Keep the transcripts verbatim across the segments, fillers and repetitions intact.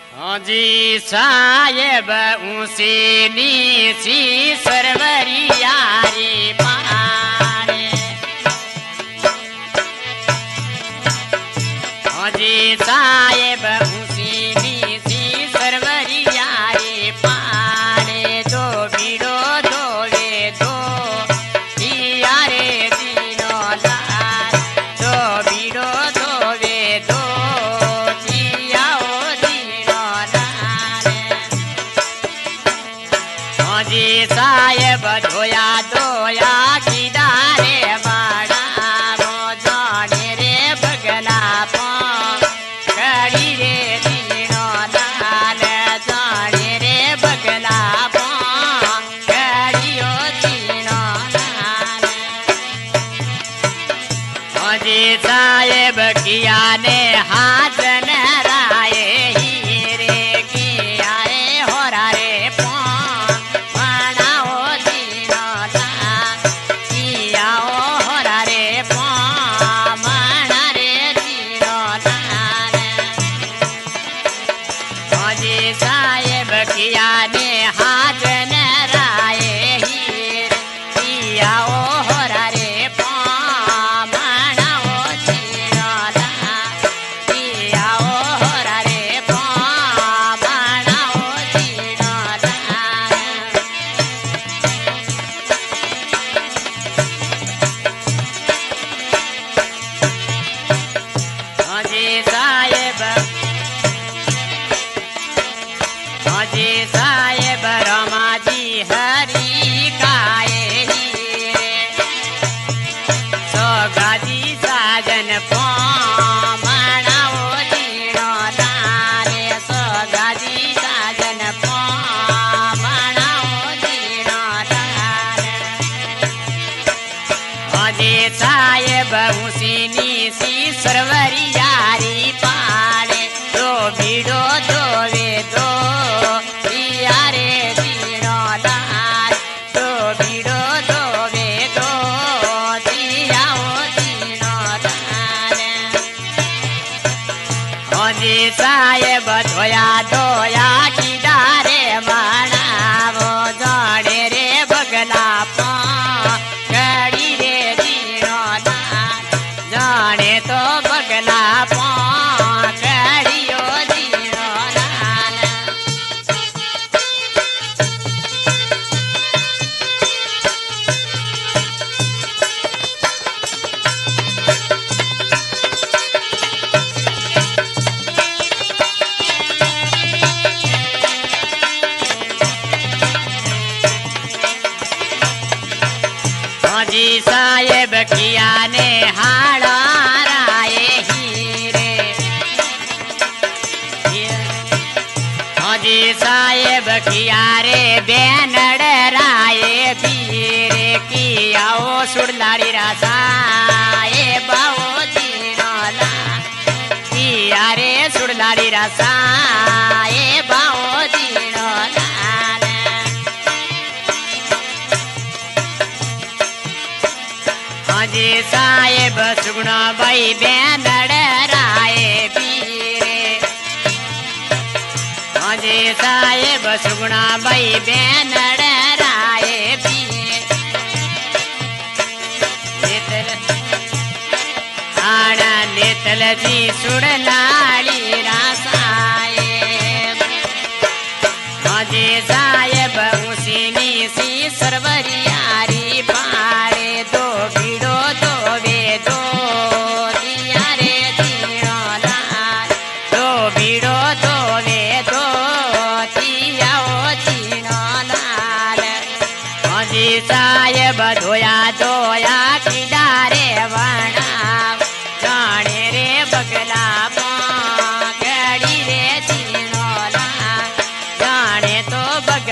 जी साहेब ऊंची नीची सरवरी यारी पाने जी साहेब ऊंची नीची सरवरी यारी पाने दो बीड़ो दो वे दो यारे तीनों लाल दो बीड़ो दो वे दो जी साहेब धोया धोया किदारे बाड़ा वो जाने रे बगला पो कड़ी रे तीनों लाल जाने रे बगला पो कड़ियो तीनों लाल जी साहेब किया ने हाजन राय हीरे किया रे होरा रे साहेब किया ने हाजन राय हीर किया ओ होरा रे पामणा ओ चीनोला किया ओ होरा रे पामणा ओ चीनोला जी साहेब जी साहेब रमाजी हरी काये हीरे सोगाजी साजन पामणा ओ जीणो लाले सोगाजी साजन पामणा ओ जीणो लाले जी साहेब ऊंची नीची सरवरी यारी पाड़े दो बीड़ो दो वे दो जी साहेब धोया धोया किदारे माना वो जाने रे बगला पो कड़ी रे जीनो लाल जाने तो बगला पो कड़ियो जीनो लाल जी साहेब किया ने हाड़ा राय हीरे जी साहेब किया रे बैनड़ राय बीरे किया ओ सुड़लाड़ी रासाए बाओ जीनोला किया रे सुड़लाड़ी रासाए बाओ जीनोला जी साहेब सुगुणा by बैनड़ Rai Bire ji Saheb Suguna by बैनड़ राय बीरे आना नेतल जी सुड़लाड़ी रासाए जी साहेब ऊंची नीची सरवरी यारी पाड़े दो बीड़ो दो वे दो दिया रे तीनों लाल दो बीड़ो दो वे दो दिया ओ तीनों लाल जी साहेब धोया धोया किदारे वना जाने रे बगला पो कड़ी रे तीनों लाल जाने तो बग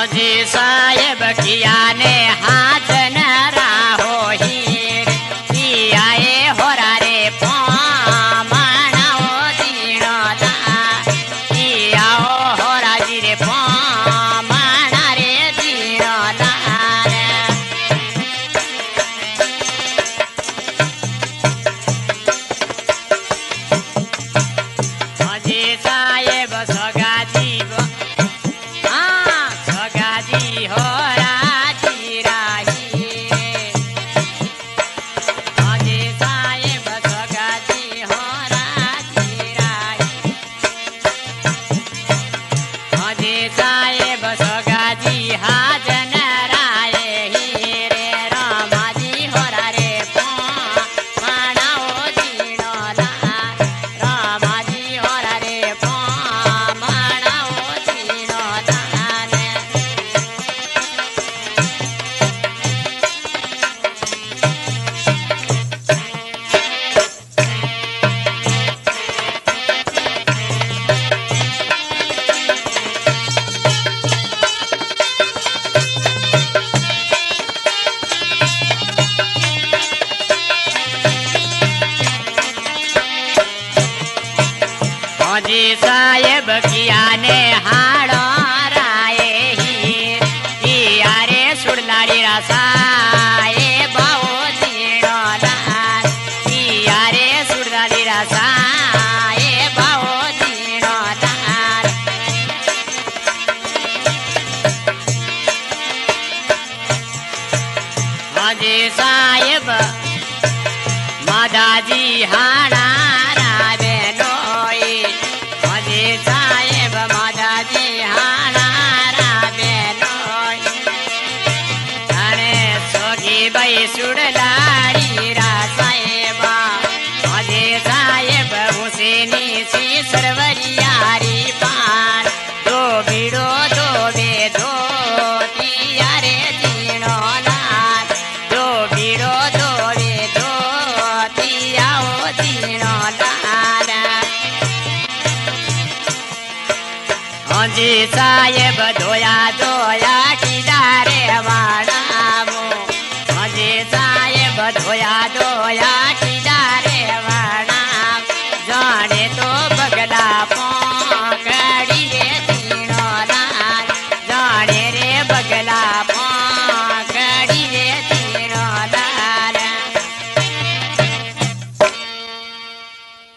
जी साहेब किया ने हाजन राहो हीर किया ए होरा रे पामणा ओ दीनो दा किया ओ होरा जी रे पामणा रे दीनो दा जी साहेब सगाजी हो राजी राही अजे साहेब सगाजी हो राजी राही अजे साहेब सगाजी हाजन राये हीरे रामाजी हो रे पामणाओ दीनो दा रामाजी हो रे पामणाओ दीनो दा जी साहेब किया ने हाड़ो राये हीर किया रे सुड़लाड़ी रासाए बाओ दीनो लाल किया रे सुड़लाड़ी रासाए बाओ दीनो लाल जी साहेब मादाजी हाड़ा रावे नोई साहेब मादाजी हाना रावे नोई अने सोगी बाई सुड़लाड़ी रा साहेबा अजे साहेब हुसैनी सी सरवरियारी पान दो बीड़ो दो वे दो तियारे दीनो लाल दो बीड़ो दो वे दो तियाओ दीनो लाल जी साहेब धोया धोया